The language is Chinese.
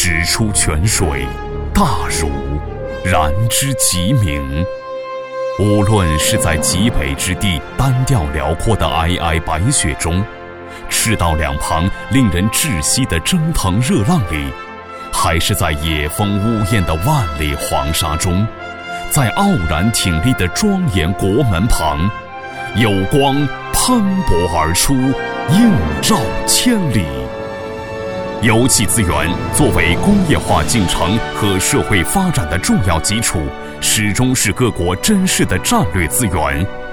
直出泉水，大儒，然之极明。无论是在极北之地单调辽阔的皑皑白雪中，赤道两旁令人窒息的蒸腾热浪里，还是在野风呜咽的万里黄沙中，在傲然挺立的庄严国门旁，有光喷薄而出，映照千里。油气资源作为工业化进程和社会发展的重要基础，始终是各国珍视的战略资源。